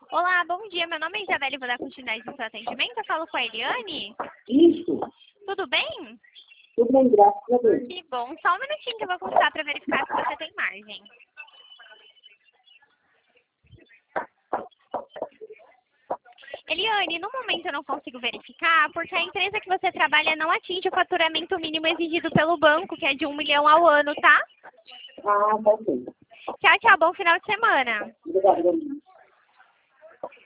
Olá, bom dia. Meu nome é Isabela e vou dar continuidade no seu atendimento. Eu falo com a Eliane. Isso. Tudo bem? Tudo bem, graças a Deus. Que bom. Só um minutinho que eu vou contar para verificar se você tem margem. Eliane, no momento eu não consigo verificar porque a empresa que você trabalha não atinge o faturamento mínimo exigido pelo banco, que é de 1 milhão ao ano, tá? Ah, tá ok. Tchau, tchau. Bom final de semana. Obrigado.